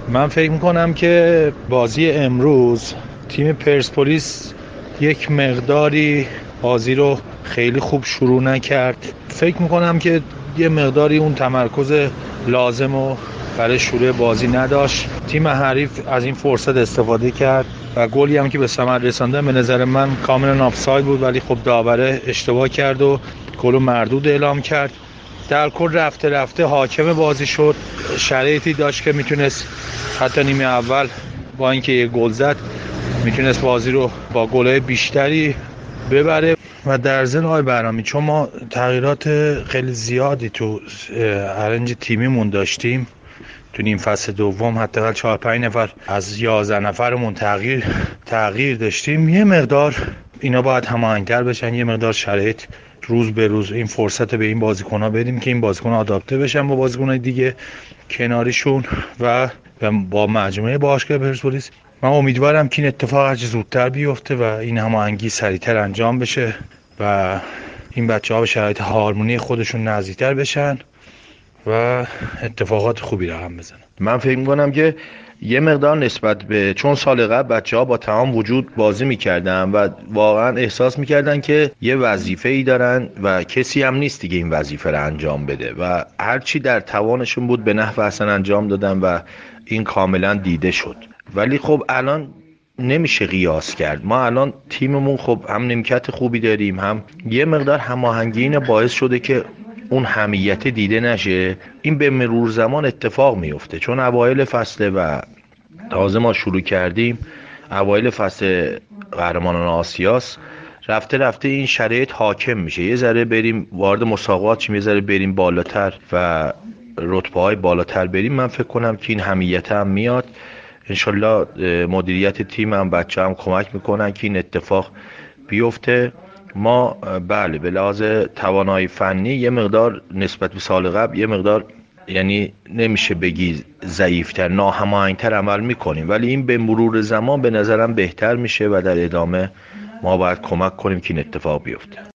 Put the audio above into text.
من فکر میکنم که بازی امروز تیم پرسپولیس یک مقداری بازی رو خیلی خوب شروع نکرد. فکر میکنم که یه مقداری اون تمرکز لازم رو برای شروع بازی نداشت. تیم حریف از این فرصت استفاده کرد و گلی هم که به ثمر رساندن به نظر من کاملا آفساید بود، ولی خب داوره اشتباه کرد و گل مردود اعلام کرد. در کل رفته رفته حاکم بازی شد، شرایطی داشت که میتونست حتی نیمه اول با اینکه یه گل زد میتونست بازی رو با گل‌های بیشتری ببره. و در ضمن آقای بهرامی، چون ما تغییرات خیلی زیادی تو ارنج تیمیمون داشتیم تو نیم فصل دوم، حداقل 4-5 نفر از 11 نفرمون تغییر داشتیم، یه مقدار اینا باید هماهنگ‌تر بشن، یه مقدار شرایط روز به روز این فرصت به این بازیکن‌ها بدیم که این بازیکن‌ها آداپته بشن با بازیکن‌های دیگه کناریشون و با مجموعه باشگاه پرسپولیس. من امیدوارم که این اتفاق هرچه زودتر بیفته و این هماهنگی سریعتر انجام بشه و این بچه‌ها به شرایط هارمونی خودشون نزدیکتر بشن و اتفاقات خوبی رقم بزنن. من فکر میکنم که یه مقدار نسبت به چون سال قبل بچه‌ها با تمام وجود بازی میکردن و واقعا احساس میکردن که یه وظیفه‌ای دارن و کسی هم نیست دیگه این وظیفه رو انجام بده و هرچی در توانشون بود به نحو احسن انجام دادن و این کاملا دیده شد. ولی خب الان نمیشه قیاس کرد. ما الان تیممون خب هم نیمکت خوبی داریم، هم یه مقدار هماهنگی اینه باعث شده که اون همیت دیده نشه. این به مرور زمان اتفاق میفته، چون اوایل فصل و تازه ما شروع کردیم، اوایل فصل قهرمانان آسیاست، رفته رفته این شرایط حاکم میشه، یه ذره بریم وارد مسابقات شیم، یه ذره بریم بالاتر و رتبه های بالاتر بریم. من فکر کنم که این همیت هم میاد. انشالله مدیریت تیم هم بچه هم کمک میکنن که این اتفاق بیفته. ما بله به لحاظ توانایی فنی یه مقدار نسبت به سال قبل یه مقدار، یعنی نمیشه بگی ضعیفتر، ناهماهنگتر عمل میکنیم، ولی این به مرور زمان به نظرم بهتر میشه و در ادامه ما باید کمک کنیم که این اتفاق بیفته.